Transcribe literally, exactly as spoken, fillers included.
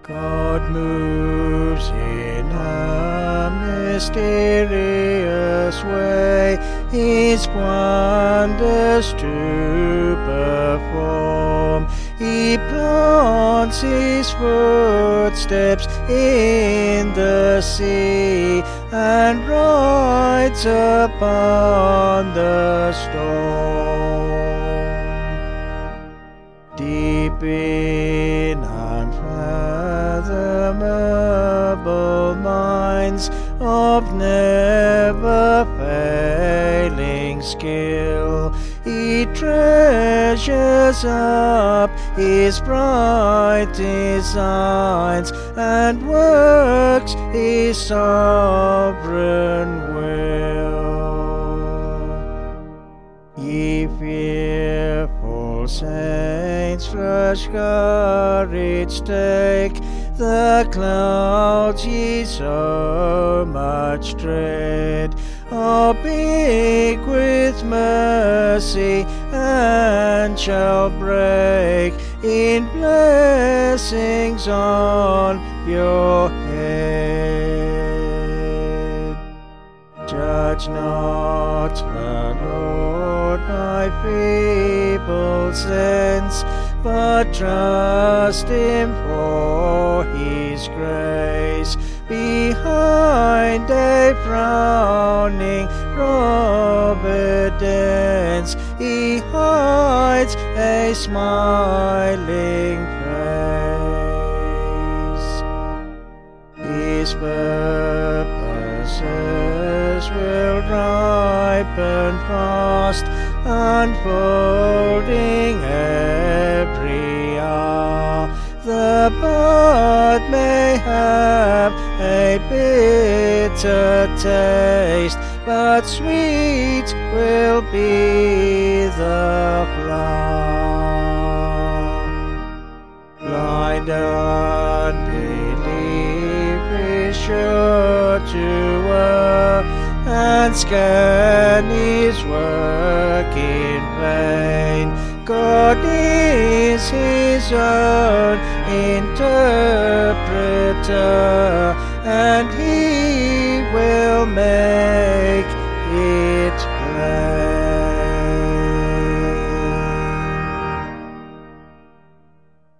God moves in a mysterious way, His wonders to perform. He plants His footsteps in the sea and rides upon the storm. Deep in unfathomable minds of never failing skill, He treasures up His bright designs and works His sovereign will. Ye fearful saints, fresh courage take, the clouds ye so much dread are big with mercy and shall break in blessings on your head. Judge not the Lord by feeble sense, but trust Him for His grace. Behind a frowning providence, He hides a smiling face. His purposes will ripen fast, unfolding every hour. The bud may have a bitter taste, but sweet will be the flower. Blind unbelief is sure to err and scan His work in vain. God is His own interpreter, and He